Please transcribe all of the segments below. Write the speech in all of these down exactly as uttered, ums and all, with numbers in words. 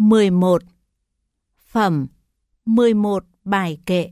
mười một. Phẩm mười một bài kệ.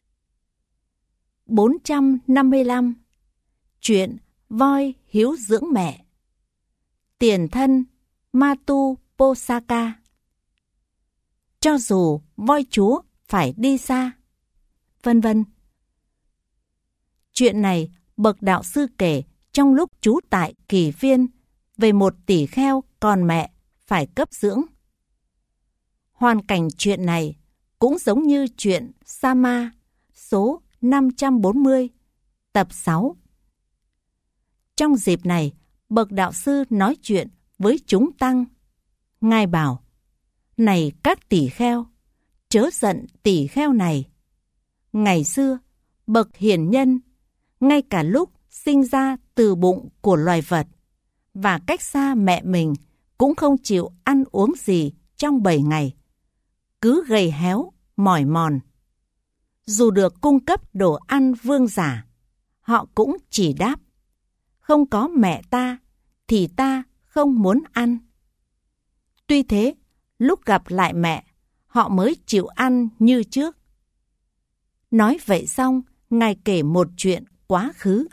bốn trăm năm mươi lăm. Chuyện voi hiếu dưỡng mẹ. Tiền thân Matuposaka. Cho dù voi chúa phải đi xa, vân vân. Chuyện này bậc đạo sư kể trong lúc trú tại Kỳ Viên về một tỷ kheo còn mẹ phải cấp dưỡng. Hoàn cảnh chuyện này cũng giống như chuyện Sama số năm trăm bốn mươi, tập sáu. Trong dịp này, bậc đạo sư nói chuyện với chúng tăng. Ngài bảo: "Này các tỷ kheo, chớ giận tỷ kheo này. Ngày xưa, bậc hiền nhân, ngay cả lúc sinh ra từ bụng của loài vật và cách xa mẹ mình cũng không chịu ăn uống gì trong bảy ngày, cứ gầy héo, mỏi mòn. Dù được cung cấp đồ ăn vương giả, họ cũng chỉ đáp: không có mẹ ta thì ta không muốn ăn. Tuy thế, lúc gặp lại mẹ, họ mới chịu ăn như trước." Nói vậy xong, Ngài kể một chuyện quá khứ.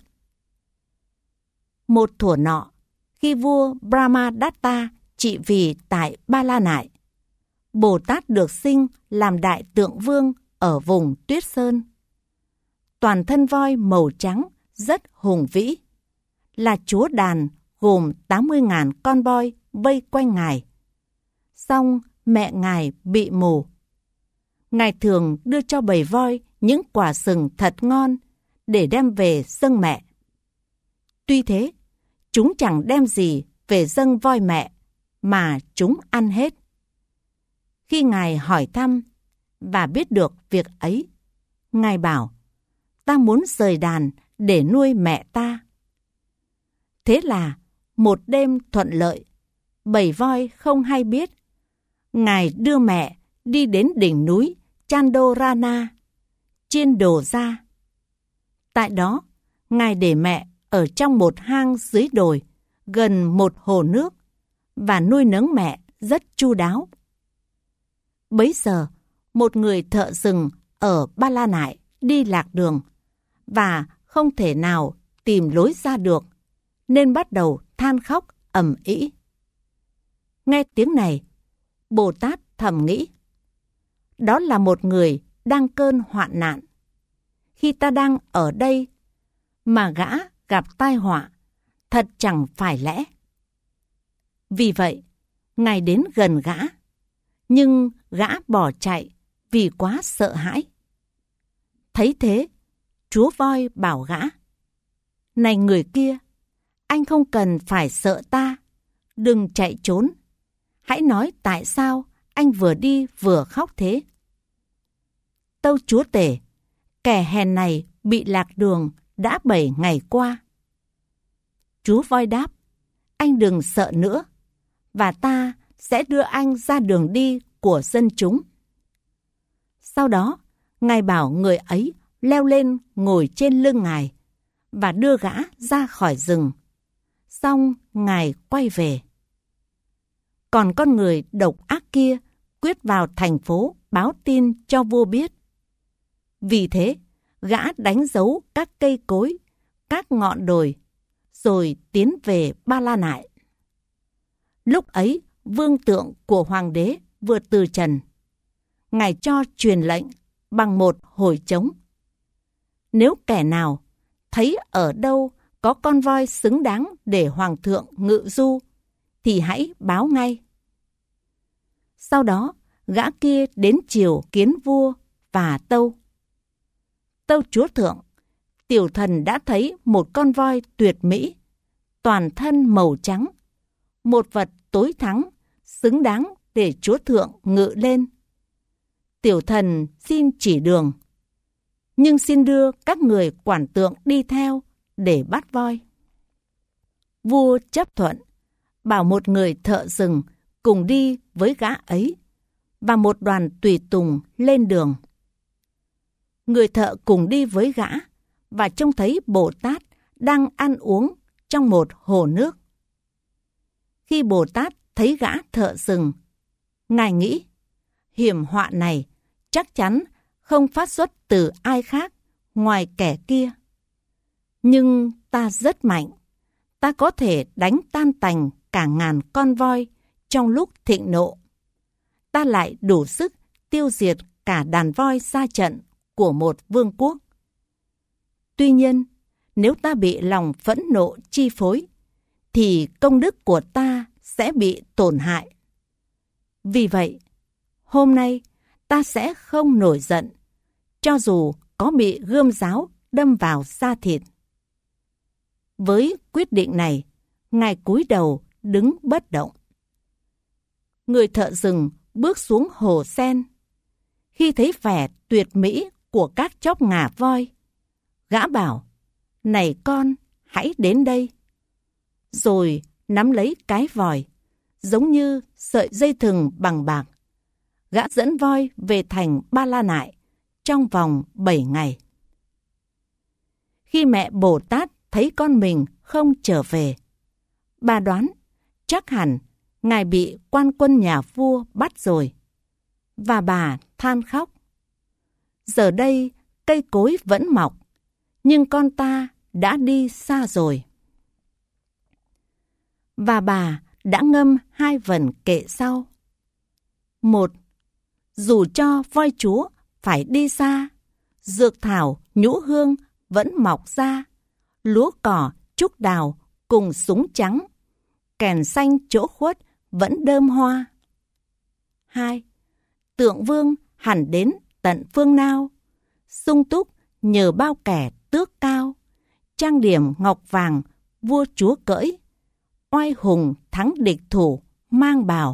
Một thuở nọ, khi vua Brahmadatta trị vì tại Ba La Nại, Bồ Tát được sinh làm đại tượng vương ở vùng Tuyết Sơn. Toàn thân voi màu trắng rất hùng vĩ, là chúa đàn gồm tám mươi nghìn con voi vây quanh Ngài. Song mẹ Ngài bị mù. Ngài thường đưa cho bầy voi những quả sừng thật ngon để đem về dâng mẹ. Tuy thế, chúng chẳng đem gì về dâng voi mẹ, mà chúng ăn hết. Khi Ngài hỏi thăm và biết được việc ấy, Ngài bảo: "Ta muốn rời đàn để nuôi mẹ ta." Thế là một đêm thuận lợi, bầy voi không hay biết, Ngài đưa mẹ đi đến đỉnh núi Chandorana, chiên đồ ra. Tại đó, Ngài để mẹ ở trong một hang dưới đồi, gần một hồ nước, và nuôi nấng mẹ rất chu đáo. Bấy giờ, một người thợ rừng ở Ba La Nại đi lạc đường, và không thể nào tìm lối ra được, nên bắt đầu than khóc ầm ĩ. Nghe tiếng này, Bồ Tát thầm nghĩ: đó là một người đang cơn hoạn nạn. Khi ta đang ở đây mà gã gặp tai họa, thật chẳng phải lẽ. Vì vậy, Ngài đến gần gã, nhưng gã bỏ chạy vì quá sợ hãi. Thấy thế, chúa voi bảo gã: "Này người kia, anh không cần phải sợ ta, đừng chạy trốn. Hãy nói tại sao anh vừa đi vừa khóc thế?" "Tâu chúa tể, kẻ hèn này bị lạc đường đã bảy ngày qua." Chúa voi đáp: "Anh đừng sợ nữa, và ta sẽ đưa anh ra đường đi của dân chúng." Sau đó, Ngài bảo người ấy leo lên ngồi trên lưng Ngài và đưa gã ra khỏi rừng. Xong Ngài quay về. Còn con người độc ác kia quyết vào thành phố báo tin cho vua biết. Vì thế, gã đánh dấu các cây cối, các ngọn đồi, rồi tiến về Ba La Nại. Lúc ấy, vương tượng của hoàng đế vừa từ trần. Ngài cho truyền lệnh bằng một hồi trống: "Nếu kẻ nào thấy ở đâu có con voi xứng đáng để hoàng thượng ngự du, thì hãy báo ngay." Sau đó, gã kia đến triều kiến vua và tâu: "Tâu chúa thượng, tiểu thần đã thấy một con voi tuyệt mỹ, toàn thân màu trắng, một vật tối thắng, xứng đáng để chúa thượng ngự lên. Tiểu thần xin chỉ đường, nhưng xin đưa các người quản tượng đi theo để bắt voi." Vua chấp thuận, bảo một người thợ rừng cùng đi với gã ấy, và một đoàn tùy tùng lên đường. Người thợ cùng đi với gã và trông thấy Bồ Tát đang ăn uống trong một hồ nước. Khi Bồ Tát thấy gã thợ rừng, Ngài nghĩ, hiểm họa này chắc chắn không phát xuất từ ai khác ngoài kẻ kia. Nhưng ta rất mạnh, ta có thể đánh tan tành cả ngàn con voi trong lúc thịnh nộ. Ta lại đủ sức tiêu diệt cả đàn voi ra trận của một vương quốc. Tuy nhiên, nếu ta bị lòng phẫn nộ chi phối, thì công đức của ta sẽ bị tổn hại. Vì vậy, hôm nay ta sẽ không nổi giận, cho dù có bị gươm giáo đâm vào da thịt. Với quyết định này, Ngài cúi đầu đứng bất động. Người thợ rừng bước xuống hồ sen. Khi thấy vẻ tuyệt mỹ của các chóp ngà voi, gã bảo, này con, hãy đến đây. Rồi nắm lấy cái vòi, giống như sợi dây thừng bằng bạc. Gã dẫn voi về thành Ba La Nại trong vòng bảy ngày. Khi mẹ Bồ Tát thấy con mình không trở về, bà đoán chắc hẳn Ngài bị quan quân nhà vua bắt rồi. Và bà than khóc. Giờ đây cây cối vẫn mọc, nhưng con ta đã đi xa rồi. Và bà đã ngâm hai vần kệ sau. Một, dù cho voi chúa phải đi xa, dược thảo nhũ hương vẫn mọc ra, lúa cỏ trúc đào cùng súng trắng, kèn xanh chỗ khuất vẫn đơm hoa. Hai, tượng vương hẳn đến tận phương nào, sung túc nhờ bao kẻ tước cao, trang điểm ngọc vàng vua chúa cưỡi, oai hùng thắng địch thủ mang bào.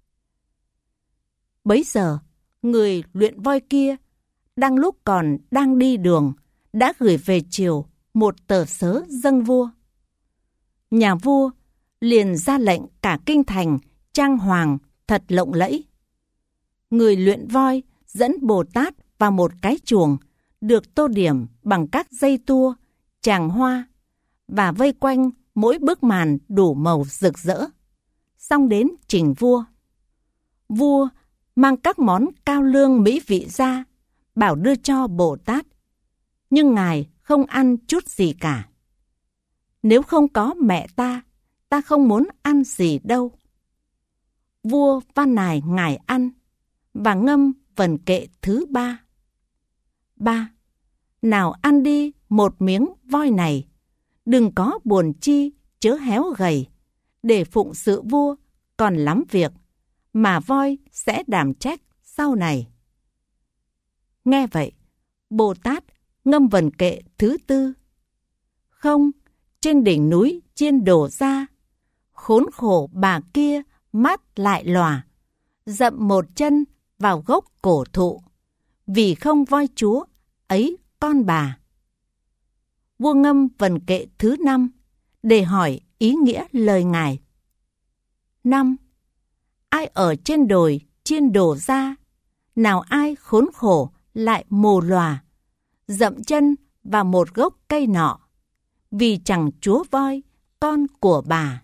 Bấy giờ, người luyện voi kia, đang lúc còn đang đi đường, đã gửi về triều một tờ sớ dâng vua. Nhà vua liền ra lệnh cả kinh thành trang hoàng thật lộng lẫy. Người luyện voi dẫn Bồ Tát vào một cái chuồng được tô điểm bằng các dây tua, tràng hoa và vây quanh mỗi bức màn đủ màu rực rỡ. Xong đến trình vua. Vua mang các món cao lương mỹ vị ra, bảo đưa cho Bồ Tát. Nhưng Ngài không ăn chút gì cả. Nếu không có mẹ ta, ta không muốn ăn gì đâu. Vua van nài Ngài ăn và ngâm vần kệ thứ ba. Ba, nào ăn đi một miếng voi này, đừng có buồn chi chớ héo gầy, để phụng sự vua còn lắm việc, mà voi sẽ đảm trách sau này. Nghe vậy, Bồ Tát ngâm vần kệ thứ tư. Không, trên đỉnh núi chiên đổ ra, khốn khổ bà kia mắt lại lòa, dậm một chân vào gốc cổ thụ, vì không voi chúa ấy con bà. Vua ngâm vần kệ thứ năm để hỏi ý nghĩa lời Ngài. Năm, ai ở trên đồi chiên đổ ra, nào ai khốn khổ lại mồ lòa, dậm chân vào một gốc cây nọ, vì chẳng chúa voi con của bà.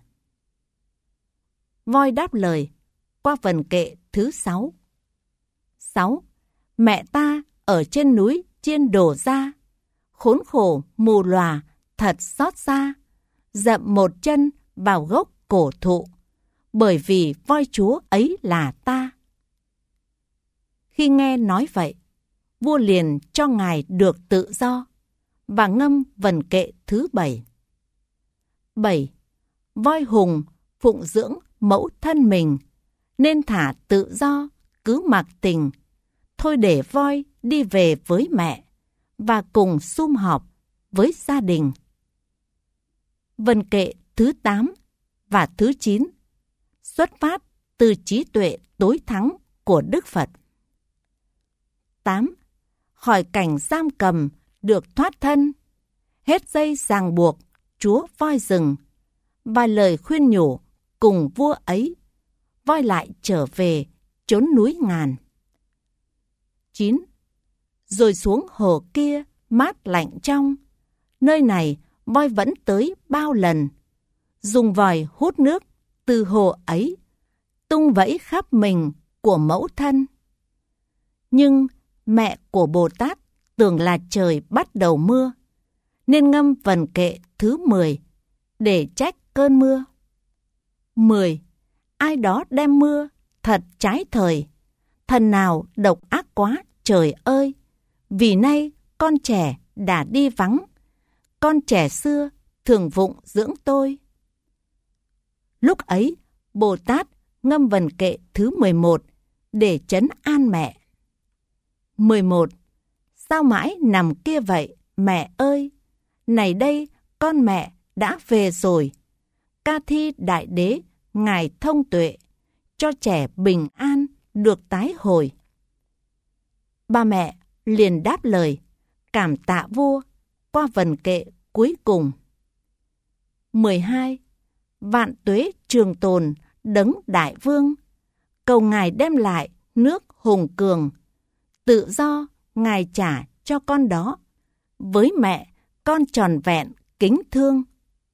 Voi đáp lời qua vần kệ thứ sáu. Sáu, mẹ ta ở trên núi chiên đổ ra, khốn khổ mù lòa thật xót xa, dậm một chân vào gốc cổ thụ, bởi vì voi chúa ấy là ta. Khi nghe nói vậy, vua liền cho Ngài được tự do và ngâm vần kệ thứ bảy. Bảy, voi hùng phụng dưỡng mẫu thân mình, nên thả tự do cứ mặc tình, thôi để voi đi về với mẹ và cùng sum họp với gia đình. Vần kệ thứ tám và thứ chín xuất phát từ trí tuệ tối thắng của Đức Phật. Tám, khỏi cảnh giam cầm được thoát thân, hết dây ràng buộc chúa voi rừng, và lời khuyên nhủ cùng vua ấy, voi lại trở về chốn núi ngàn. Chín, rồi xuống hồ kia mát lạnh trong, nơi này voi vẫn tới bao lần, dùng vòi hút nước từ hồ ấy, tung vẫy khắp mình của mẫu thân. Nhưng mẹ của Bồ Tát tưởng là trời bắt đầu mưa, nên ngâm vần kệ thứ mười để trách cơn mưa. mười. Ai đó đem mưa, thật trái thời. Thần nào độc ác quá, trời ơi! Vì nay con trẻ đã đi vắng, con trẻ xưa thường vụng dưỡng tôi. Lúc ấy, Bồ Tát ngâm vần kệ thứ mười một để trấn an mẹ. mười một. Sao mãi nằm kia vậy, mẹ ơi? Này đây, con mẹ đã về rồi. Ca thi Đại Đế, Ngài thông tuệ, cho trẻ bình an được tái hồi. Ba mẹ liền đáp lời, cảm tạ vua qua vần kệ cuối cùng. mười hai. Vạn tuế trường tồn, đấng đại vương, cầu Ngài đem lại nước hùng cường, tự do Ngài trả cho con đó, với mẹ con tròn vẹn kính thương.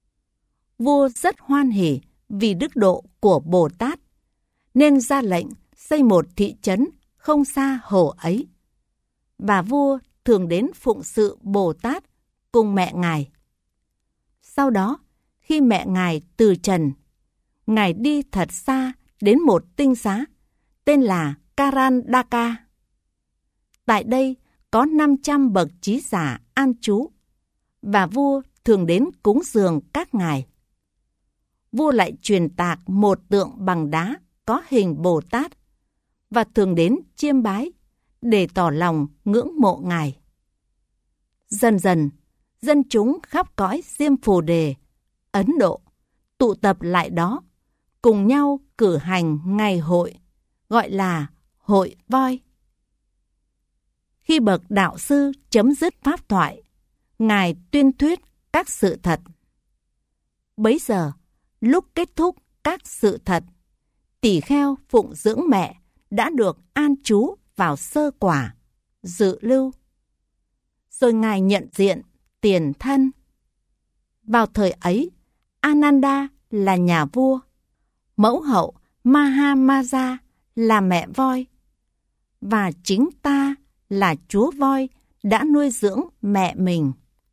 Vua rất hoan hỉ vì đức độ của Bồ Tát, nên ra lệnh xây một thị trấn không xa hồ ấy. Và vua thường đến phụng sự Bồ Tát cùng mẹ Ngài. Sau đó, khi mẹ Ngài từ trần, Ngài đi thật xa đến một tinh xá tên là Karandaka. Tại đây có năm trăm bậc trí giả an trú, và vua thường đến cúng dường các ngài. Vua lại truyền tạc một tượng bằng đá có hình Bồ Tát, và thường đến chiêm bái để tỏ lòng ngưỡng mộ Ngài. Dần dần, dân chúng khắp cõi Diêm Phù Đề, Ấn Độ tụ tập lại đó, cùng nhau cử hành ngày hội, gọi là hội voi. Khi bậc đạo sư chấm dứt pháp thoại, Ngài tuyên thuyết các sự thật. Bấy giờ, lúc kết thúc các sự thật, tỳ kheo phụng dưỡng mẹ đã được an trú vào sơ quả, dự lưu. Rồi Ngài nhận diện tiền thân. Vào thời ấy, Ananda là nhà vua, mẫu hậu Mahamaja là mẹ voi, và chính ta là chúa voi đã nuôi dưỡng mẹ mình.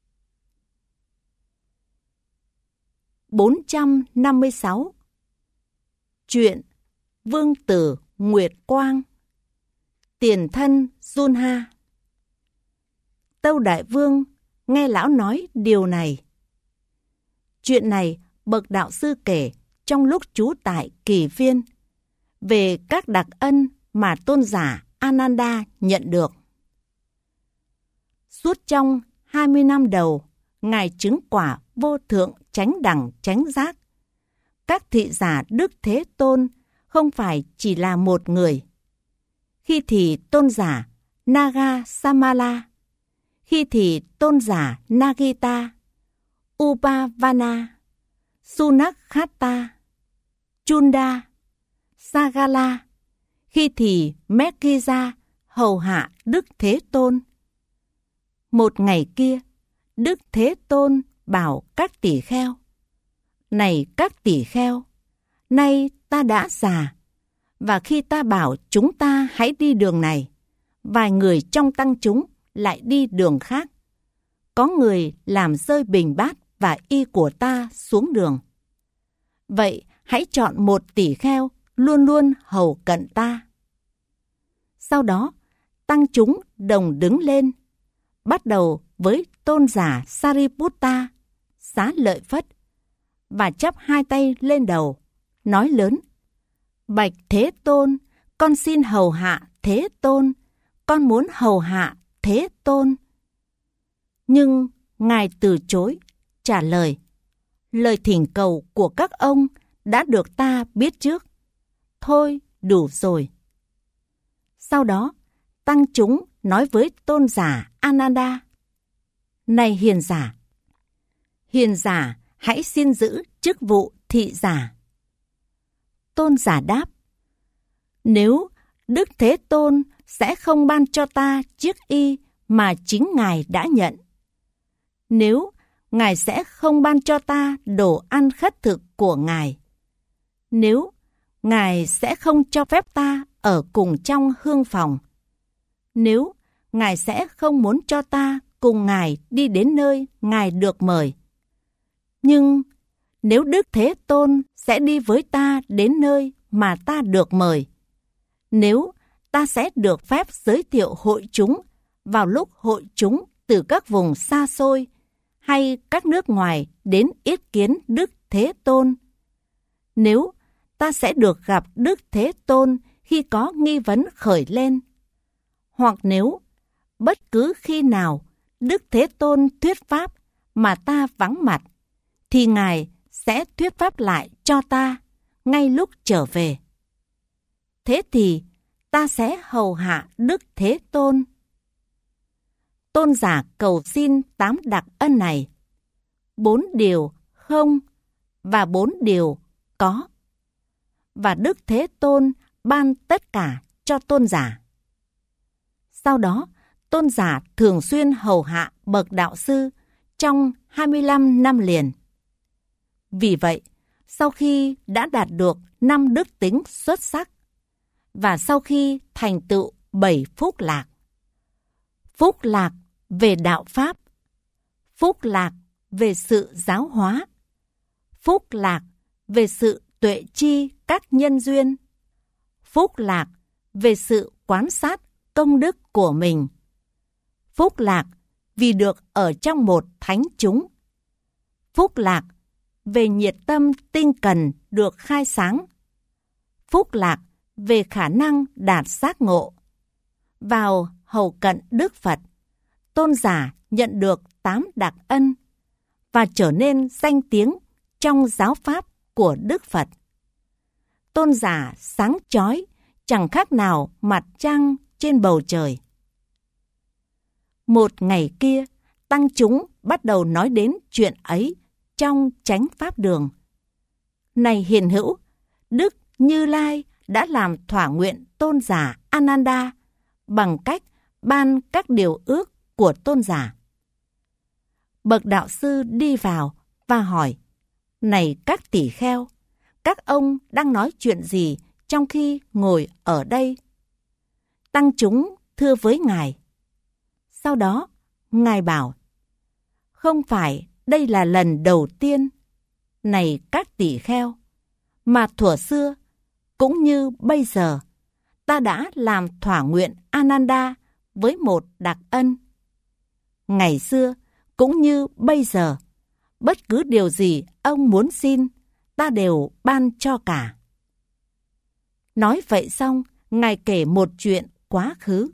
bốn trăm năm mươi sáu. Chuyện Vương tử Nguyệt Quang, tiền thân Junha. Tâu Đại Vương nghe lão nói điều này. Chuyện này bậc đạo sư kể trong lúc trú tại Kỳ Viên, về các đặc ân mà tôn giả Ananda nhận được. Suốt trong hai mươi năm đầu, Ngài chứng quả vô thượng chánh đẳng chánh giác. Các thị giả Đức Thế Tôn không phải chỉ là một người. Khi thì tôn giả Naga Samala, khi thì tôn giả Nagita, Upavana, Sunakhata, Chunda, Sagala, khi thì Mekhiza hầu hạ Đức Thế Tôn. Một ngày kia, Đức Thế Tôn bảo các tỷ kheo: Này các tỷ kheo, nay ta đã già, và khi ta bảo chúng ta hãy đi đường này, vài người trong tăng chúng lại đi đường khác. Có người làm rơi bình bát và y của ta xuống đường. Vậy hãy chọn một tỷ kheo luôn luôn hầu cận ta. Sau đó, tăng chúng đồng đứng lên, bắt đầu với tôn giả Sariputta, Xá Lợi Phất, và chắp hai tay lên đầu, nói lớn: Bạch Thế Tôn, con xin hầu hạ Thế Tôn, con muốn hầu hạ Thế Tôn. Nhưng Ngài từ chối, trả lời: Lời thỉnh cầu của các ông đã được ta biết trước. Thôi đủ rồi. Sau đó, tăng chúng nói với tôn giả Ananda: Này hiền giả, hiền giả hãy xin giữ chức vụ thị giả. Tôn giả đáp: Nếu Đức Thế Tôn sẽ không ban cho ta chiếc y mà chính Ngài đã nhận, nếu Ngài sẽ không ban cho ta đồ ăn khất thực của Ngài, nếu Ngài sẽ không cho phép ta ở cùng trong hương phòng. Nếu Ngài sẽ không muốn cho ta cùng Ngài đi đến nơi Ngài được mời. Nhưng nếu Đức Thế Tôn sẽ đi với ta đến nơi mà ta được mời, nếu ta sẽ được phép giới thiệu hội chúng vào lúc hội chúng từ các vùng xa xôi hay các nước ngoài đến yết kiến Đức Thế Tôn, nếu ta sẽ được gặp Đức Thế Tôn khi có nghi vấn khởi lên, hoặc nếu bất cứ khi nào Đức Thế Tôn thuyết pháp mà ta vắng mặt, thì Ngài sẽ thuyết pháp lại cho ta ngay lúc trở về. Thế thì ta sẽ hầu hạ Đức Thế Tôn. Tôn giả cầu xin tám đặc ân này: bốn điều không và bốn điều có. Và Đức Thế Tôn ban tất cả cho tôn giả. Sau đó, tôn giả thường xuyên hầu hạ bậc đạo sư trong hai mươi lăm năm liền. Vì vậy, sau khi đã đạt được năm đức tính xuất sắc, và sau khi thành tựu bảy phúc lạc: phúc lạc về đạo pháp, phúc lạc về sự giáo hóa, phúc lạc về sự tuệ chi các nhân duyên, phúc lạc về sự quan sát công đức của mình, phúc lạc vì được ở trong một thánh chúng, phúc lạc về nhiệt tâm tinh cần được khai sáng, phúc lạc về khả năng đạt giác ngộ. Vào hầu cận Đức Phật, tôn giả nhận được tám đặc ân và trở nên danh tiếng trong giáo pháp của Đức Phật. Tôn giả sáng chói chẳng khác nào mặt trăng trên bầu trời. Một ngày kia, tăng chúng bắt đầu nói đến chuyện ấy trong chánh pháp đường. Này hiền hữu, Đức Như Lai đã làm thỏa nguyện tôn giả Ananda bằng cách ban các điều ước của tôn giả. Bậc đạo sư đi vào và hỏi: Này các tỷ kheo, các ông đang nói chuyện gì trong khi ngồi ở đây? Tăng chúng thưa với Ngài. Sau đó, Ngài bảo: Không phải đây là lần đầu tiên, này các tỷ kheo, mà thuở xưa cũng như bây giờ, ta đã làm thỏa nguyện Ananda với một đặc ân. Ngày xưa cũng như bây giờ, bất cứ điều gì ông muốn xin, ta đều ban cho cả. Nói vậy xong, Ngài kể một chuyện quá khứ.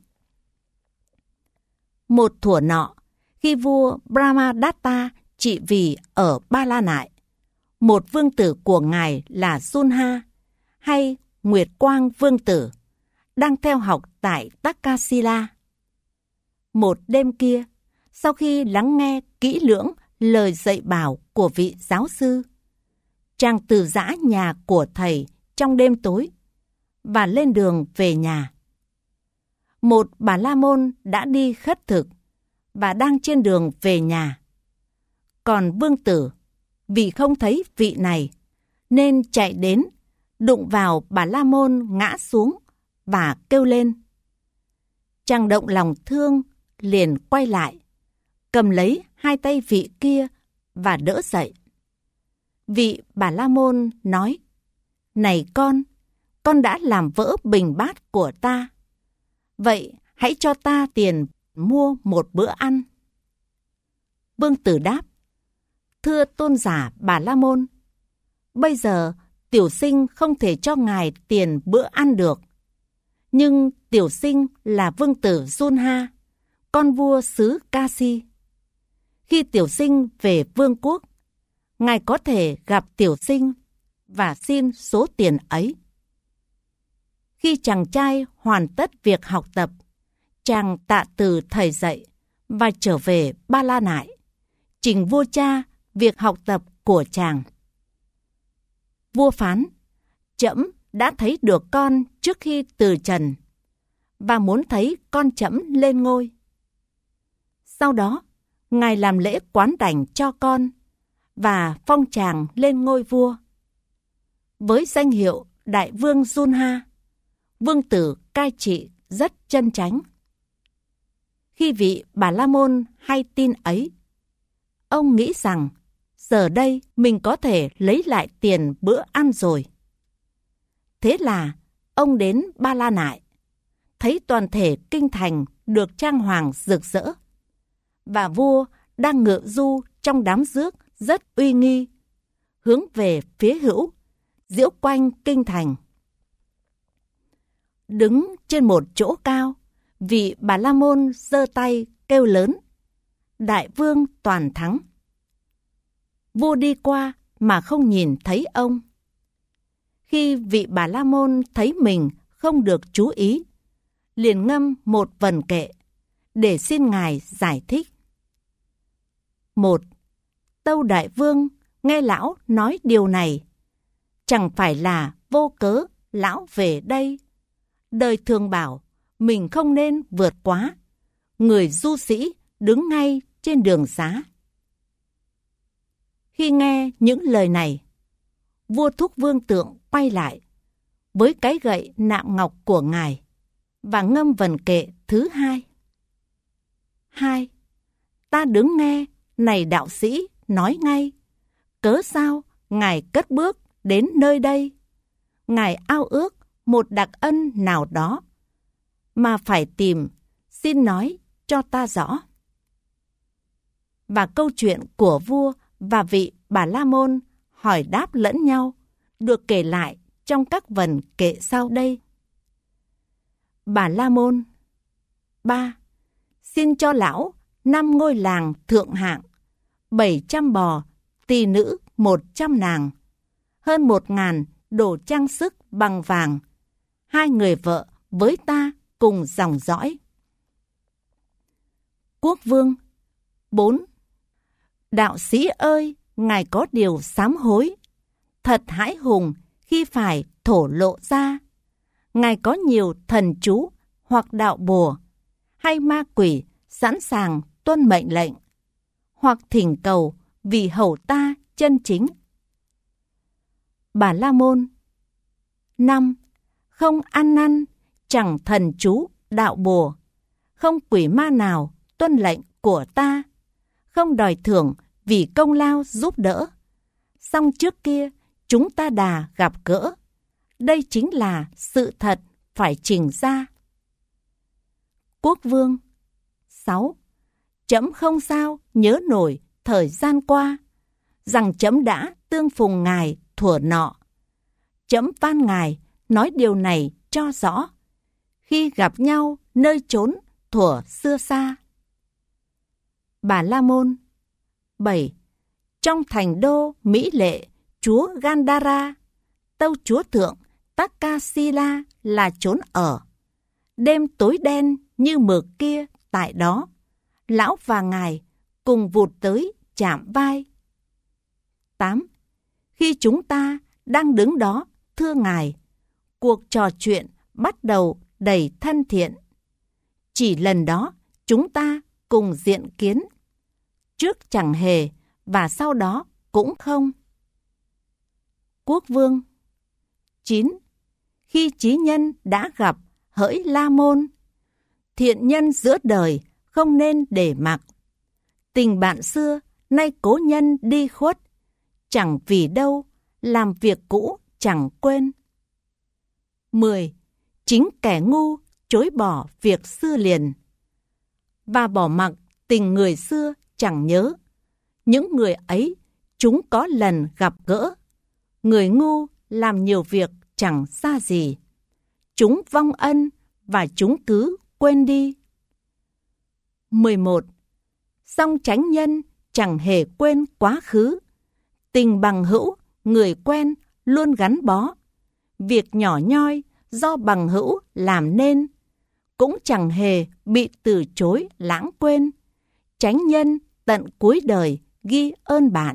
Một thuở nọ, khi vua Brahmadatta trị vì ở Ba La Nại, một vương tử của Ngài là Junha, hay Nguyệt Quang Vương Tử, đang theo học tại Takasila. Một đêm kia, sau khi lắng nghe kỹ lưỡng lời dạy bảo của vị giáo sư, chàng từ giã nhà của thầy trong đêm tối và lên đường về nhà. Một Bà La Môn đã đi khất thực và đang trên đường về nhà. Còn vương tử, vì không thấy vị này, nên chạy đến, đụng vào Bà La Môn ngã xuống và kêu lên. Chàng động lòng thương, liền quay lại, cầm lấy hai tay vị kia và đỡ dậy. Vị Bà La Môn nói: Này con, con đã làm vỡ bình bát của ta. Vậy hãy cho ta tiền mua một bữa ăn. Vương tử đáp: Thưa tôn giả Bà La Môn, bây giờ tiểu sinh không thể cho ngài tiền bữa ăn được. Nhưng tiểu sinh là vương tử Junha, con vua xứ Kasi. Khi tiểu sinh về vương quốc, ngài có thể gặp tiểu sinh và xin số tiền ấy. Khi chàng trai hoàn tất việc học tập, chàng tạ từ thầy dạy và trở về Ba La Nại, trình vua cha việc học tập của chàng. Vua phán: Trẫm đã thấy được con trước khi từ trần và muốn thấy con trẫm lên ngôi. Sau đó, ngài làm lễ quán đảnh cho con và phong chàng lên ngôi vua. Với danh hiệu Đại vương Junha, vương tử cai trị rất chân chánh. Khi vị Bà La Môn hay tin ấy, ông nghĩ rằng giờ đây mình có thể lấy lại tiền bữa ăn rồi. Thế là ông đến Ba La Nại, thấy toàn thể kinh thành được trang hoàng rực rỡ, và vua đang ngự du trong đám rước rất uy nghi, hướng về phía hữu, diễu quanh kinh thành. Đứng trên một chỗ cao, vị Bà La Môn giơ tay kêu lớn: Đại vương toàn thắng. Vua đi qua mà không nhìn thấy ông. Khi vị Bà La Môn thấy mình không được chú ý, liền ngâm một vần kệ để xin ngài giải thích. Một, tâu đại vương nghe lão nói điều này, chẳng phải là vô cớ lão về đây. Đời thường bảo mình không nên vượt quá, người du sĩ đứng ngay trên đường xá. Khi nghe những lời này, vua Thúc Vương Tượng quay lại với cái gậy nạm ngọc của ngài và ngâm vần kệ thứ hai. Hai, ta đứng nghe, này đạo sĩ, nói ngay, cớ sao ngài cất bước đến nơi đây? Ngài ao ước một đặc ân nào đó, mà phải tìm, xin nói cho ta rõ. Và câu chuyện của vua và vị Bà La Môn hỏi đáp lẫn nhau được kể lại trong các vần kệ sau đây. Bà La Môn: Ba, xin cho lão năm ngôi làng thượng hạng, bảy trăm bò, tỳ nữ một trăm nàng, hơn một ngàn đồ trang sức bằng vàng, hai người vợ với ta cùng dòng dõi. Quốc vương: Bốn, đạo sĩ ơi, ngài có điều sám hối, thật hãi hùng khi phải thổ lộ ra. Ngài có nhiều thần chú hoặc đạo bùa, hay ma quỷ sẵn sàng tuân mệnh lệnh, hoặc thỉnh cầu vì hầu ta chân chính. Bà La Môn: Năm, không ăn năn, chẳng thần chú, đạo bùa, không quỷ ma nào tuân lệnh của ta, không đòi thưởng vì công lao giúp đỡ. Song trước kia chúng ta đà gặp gỡ, đây chính là sự thật phải trình ra. Quốc vương: Sáu, trẫm không sao nhớ nổi thời gian qua, rằng trẫm đã tương phùng ngài thuở nọ. Trẫm van ngài nói điều này cho rõ, khi gặp nhau nơi chốn thuở xưa xa. Bà La Môn: Bảy, trong thành đô mỹ lệ chúa Gandhara, tâu chúa thượng Takasila là chốn ở. Đêm tối đen như mực kia tại đó, lão và ngài cùng vụt tới chạm vai. Tám, khi chúng ta đang đứng đó, thưa ngài, cuộc trò chuyện bắt đầu đầy thân thiện. Chỉ lần đó chúng ta cùng diện kiến, trước chẳng hề và sau đó cũng không. Quốc vương: Chín, khi chí nhân đã gặp hỡi La Môn, thiện nhân giữa đời không nên để mặc. Tình bạn xưa nay cố nhân đi khuất, chẳng vì đâu làm việc cũ chẳng quên. Mười, chính kẻ ngu chối bỏ việc xưa liền, và bỏ mặc tình người xưa chẳng nhớ. Những người ấy chúng có lần gặp gỡ, người ngu làm nhiều việc chẳng xa gì. Chúng vong ân và chúng cứ quên đi. Mười một, song chánh nhân chẳng hề quên quá khứ. Tình bằng hữu, người quen luôn gắn bó. Việc nhỏ nhoi do bằng hữu làm nên, cũng chẳng hề bị từ chối lãng quên. Chánh nhân tận cuối đời ghi ơn bạn.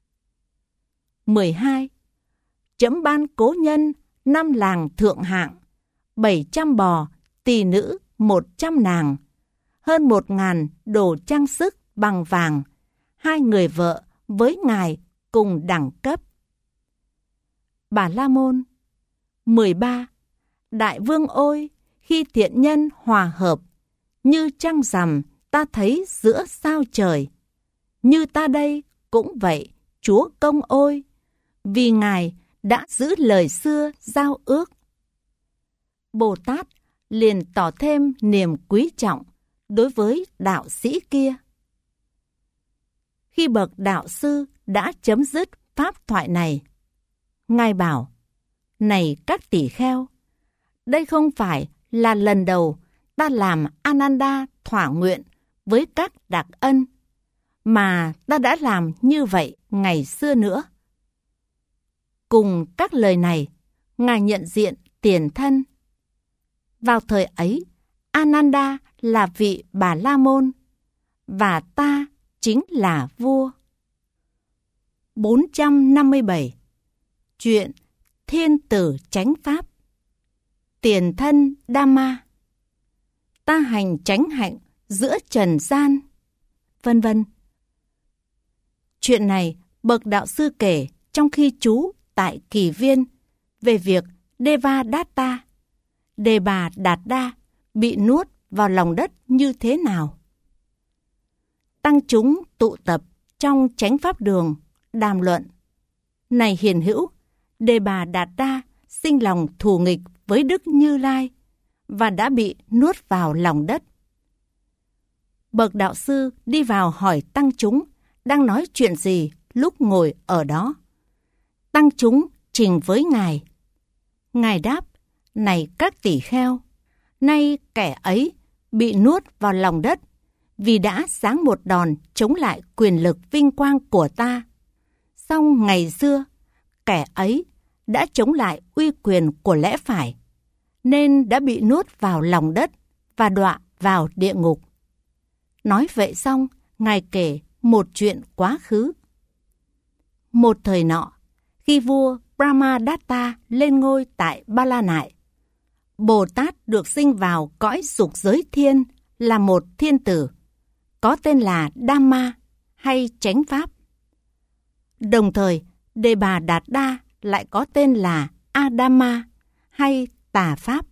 Mười hai, trẫm ban cố nhân năm làng thượng hạng, bảy trăm bò, tỳ nữ một trăm nàng, hơn một ngàn đồ trang sức bằng vàng, hai người vợ với ngài cùng đẳng cấp. Bà La Môn: Mười ba, Đại vương ôi, khi thiện nhân hòa hợp, như trăng rằm ta thấy giữa sao trời. Như ta đây cũng vậy, Chúa Công ôi, vì Ngài đã giữ lời xưa giao ước. Bồ Tát liền tỏ thêm niềm quý trọng đối với đạo sĩ kia. Khi bậc đạo sư đã chấm dứt pháp thoại này, Ngài bảo: Này các tỷ kheo, đây không phải là lần đầu ta làm Ananda thỏa nguyện với các đặc ân, mà ta đã làm như vậy ngày xưa nữa. Cùng các lời này, Ngài nhận diện tiền thân. Vào thời ấy, Ananda là vị Bà La Môn, và ta chính là vua. bốn trăm năm mươi bảy. Chuyện Thiên tử chánh pháp. Tiền thân Dhamma. Ta hành chánh hạnh giữa trần gian, vân vân. Chuyện này bậc đạo sư kể trong khi trú tại Kỳ Viên về việc Devadatta, Đề Bà Đạt Đa bị nuốt vào lòng đất như thế nào. Tăng chúng tụ tập trong chánh pháp đường đàm luận: Này hiền hữu, Đề Bà Đạt Đa sinh lòng thù nghịch với Đức Như Lai và đã bị nuốt vào lòng đất. Bậc đạo sư đi vào hỏi tăng chúng đang nói chuyện gì lúc ngồi ở đó. Tăng chúng trình với Ngài. Ngài đáp: Này các tỷ kheo, nay kẻ ấy bị nuốt vào lòng đất vì đã giáng một đòn chống lại quyền lực vinh quang của ta. Song ngày xưa, kẻ ấy đã chống lại uy quyền của lẽ phải, nên đã bị nuốt vào lòng đất và đọa vào địa ngục. Nói vậy xong, Ngài kể một chuyện quá khứ. Một thời nọ, khi vua Brahmadatta lên ngôi tại Ba La Nại, Bồ Tát được sinh vào cõi dục giới thiên là một thiên tử, có tên là Dhamma hay chánh pháp. Đồng thời, Đề Bà Đạt Đa lại có tên là Adama hay tà pháp.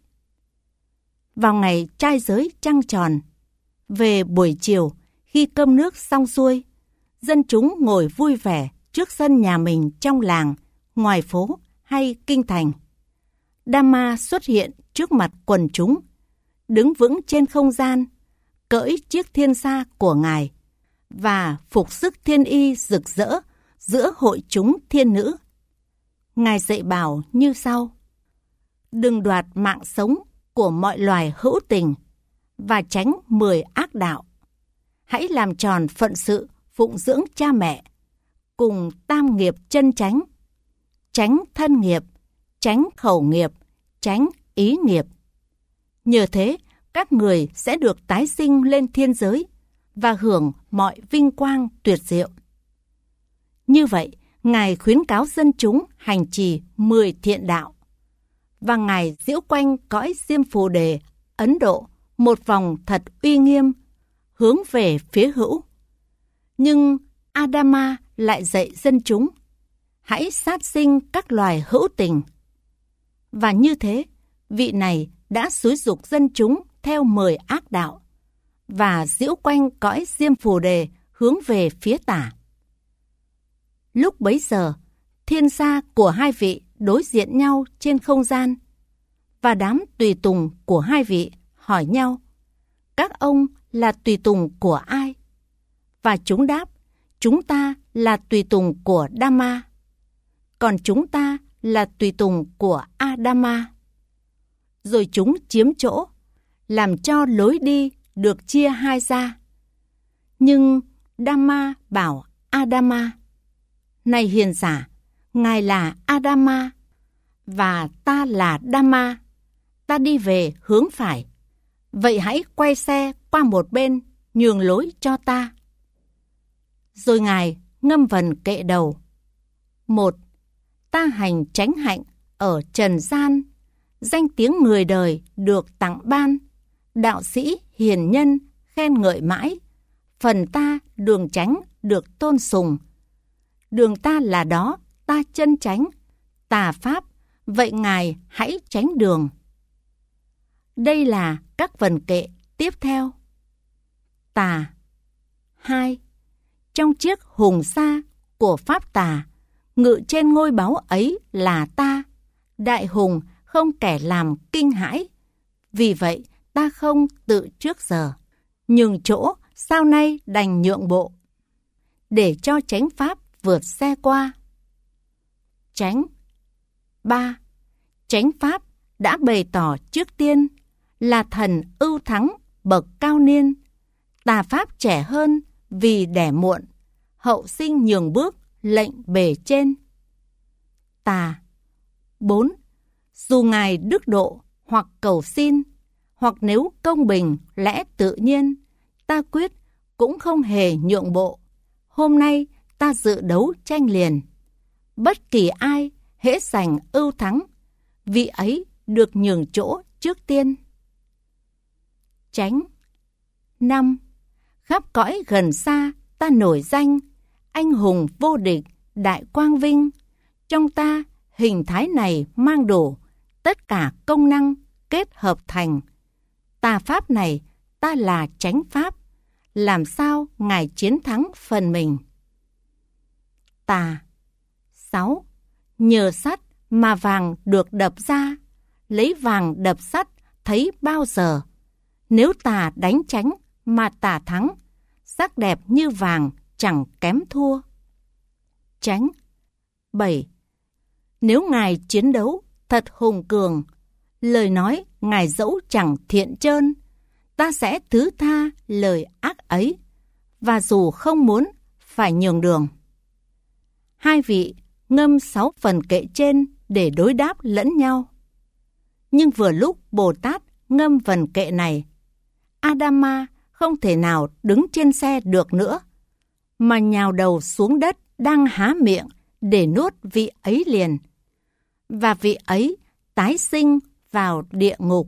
Vào ngày trai giới trăng tròn, về buổi chiều khi cơm nước xong xuôi, dân chúng ngồi vui vẻ trước sân nhà mình trong làng, ngoài phố hay kinh thành. Dhamma xuất hiện trước mặt quần chúng, đứng vững trên không gian, cưỡi chiếc thiên sa của Ngài và phục sức thiên y rực rỡ giữa hội chúng thiên nữ. Ngài dạy bảo như sau: Đừng đoạt mạng sống của mọi loài hữu tình và tránh mười ác đạo. Hãy làm tròn phận sự phụng dưỡng cha mẹ, cùng tam nghiệp chân chánh, tránh thân nghiệp, tránh khẩu nghiệp, tránh ý nghiệp. Nhờ thế, các người sẽ được tái sinh lên thiên giới và hưởng mọi vinh quang tuyệt diệu. Như vậy, Ngài khuyến cáo dân chúng hành trì mười thiện đạo, và Ngài diễu quanh cõi Diêm Phù Đề, Ấn Độ một vòng thật uy nghiêm, hướng về phía hữu. Nhưng Adama lại dạy dân chúng: hãy sát sinh các loài hữu tình. Và như thế, vị này đã xúi giục dân chúng theo mười ác đạo và diễu quanh cõi Diêm Phù Đề hướng về phía tả. Lúc bấy giờ, thiên sa của hai vị đối diện nhau trên không gian, và đám tùy tùng của hai vị hỏi nhau: các ông là tùy tùng của ai? Và chúng đáp: chúng ta là tùy tùng của Dhamma, còn chúng ta là tùy tùng của Adama. Rồi chúng chiếm chỗ, làm cho lối đi được chia hai ra. Nhưng Dhamma bảo Adama: này hiền giả, ngài là Adama và ta là Dhamma, ta đi về hướng phải. Vậy hãy quay xe qua một bên, nhường lối cho ta. Rồi ngài ngâm vần kệ đầu: một. Ta hành chánh hạnh ở trần gian, danh tiếng người đời được tặng ban, đạo sĩ hiền nhân khen ngợi mãi, phần ta đường chánh được tôn sùng. Đường ta là đó, ta chân chánh, tà pháp, vậy ngài hãy tránh đường. Đây là các vần kệ tiếp theo. Tà. Hai. Trong chiếc hùng xa của Pháp Tà, ngự trên ngôi báu ấy là ta, đại hùng không kẻ làm kinh hãi. Vì vậy ta không tự trước giờ, nhường chỗ sau nay đành nhượng bộ, để cho chánh pháp vượt xe qua. Chánh. Ba. Chánh pháp đã bày tỏ trước tiên là thần ưu thắng bậc cao niên, tà pháp trẻ hơn vì đẻ muộn, hậu sinh nhường bước lệnh bề trên. Tà. Bốn. Dù ngài đức độ hoặc cầu xin, hoặc nếu công bình lẽ tự nhiên, ta quyết cũng không hề nhượng bộ. Hôm nay ta dự đấu tranh liền, bất kỳ ai hễ giành ưu thắng, vị ấy được nhường chỗ trước tiên. Chánh. Năm. Khắp cõi gần xa ta nổi danh, anh hùng vô địch đại quang vinh. Trong ta hình thái này mang đủ tất cả công năng kết hợp thành. Tà pháp này ta là chánh pháp, làm sao ngài chiến thắng phần mình. Tà. Sáu. Nhờ sắt mà vàng được đập ra, lấy vàng đập sắt thấy bao giờ. Nếu tà đánh chánh mà tà thắng, sắc đẹp như vàng chẳng kém thua. Chánh. Bảy. Nếu ngài chiến đấu thật hùng cường, lời nói ngài dẫu chẳng thiện trơn, ta sẽ thứ tha lời ác ấy, và dù không muốn phải nhường đường. Hai vị ngâm sáu phần kệ trên để đối đáp lẫn nhau. Nhưng vừa lúc Bồ Tát ngâm vần kệ này, Adama không thể nào đứng trên xe được nữa, mà nhào đầu xuống đất đang há miệng để nuốt vị ấy liền, và vị ấy tái sinh vào địa ngục.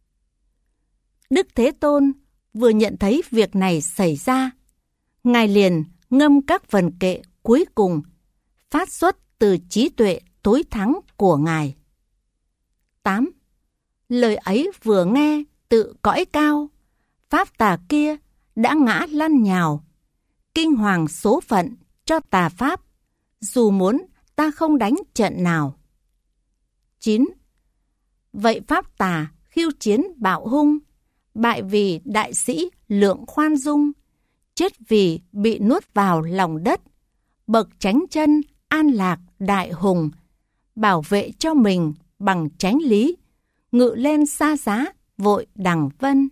Đức Thế Tôn vừa nhận thấy việc này xảy ra, ngài liền ngâm các vần kệ cuối cùng, phát xuất từ trí tuệ tối thắng của ngài. Tám. Lời ấy vừa nghe tự cõi cao, pháp tà kia đã ngã lăn nhào, kinh hoàng số phận cho tà pháp, dù muốn ta không đánh trận nào. Chín. Vậy pháp tà khiêu chiến bạo hung, bại vì đại sĩ lượng khoan dung, chết vì bị nuốt vào lòng đất, bậc chánh chân an lạc đại hùng, bảo vệ cho mình bằng chánh lý, ngự lên xa giá vội đằng vân.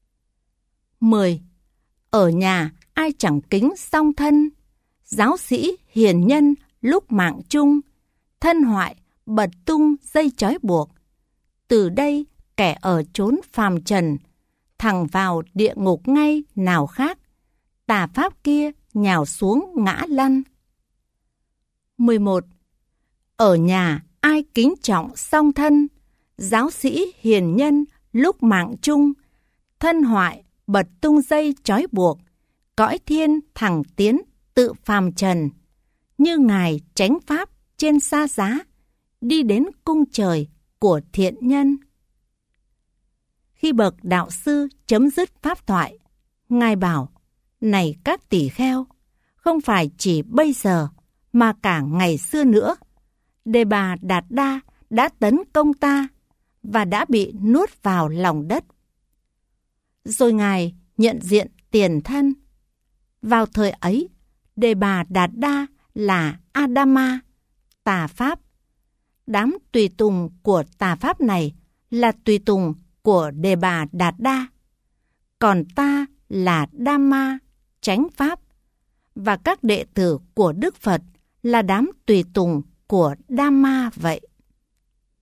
Mười. Ở nhà ai chẳng kính song thân, giáo sĩ hiền nhân lúc mạng chung, thân hoại bật tung dây trói buộc. Từ đây kẻ ở chốn phàm trần, thẳng vào địa ngục ngay nào khác, tà pháp kia nhào xuống ngã lăn. Mười một. Ở nhà ai kính trọng song thân, giáo sĩ hiền nhân lúc mạng chung, thân hoại bật tung dây trói buộc, cõi thiên thẳng tiến tự phàm trần, như ngài chánh pháp trên sa giá, đi đến cung trời của thiện nhân. Khi bậc đạo sư chấm dứt pháp thoại, ngài bảo: này các tỷ kheo, không phải chỉ bây giờ mà cả ngày xưa nữa, Đề Bà Đạt Đa đã tấn công ta và đã bị nuốt vào lòng đất. Rồi ngài nhận diện tiền thân. Vào thời ấy, Đề Bà Đạt Đa là Adama, tà pháp. Đám tùy tùng của tà pháp này là tùy tùng của Đề Bà Đạt Đa. Còn ta là Dhamma, chánh pháp. Và các đệ tử của Đức Phật là đám tùy tùng của Dhamma vậy.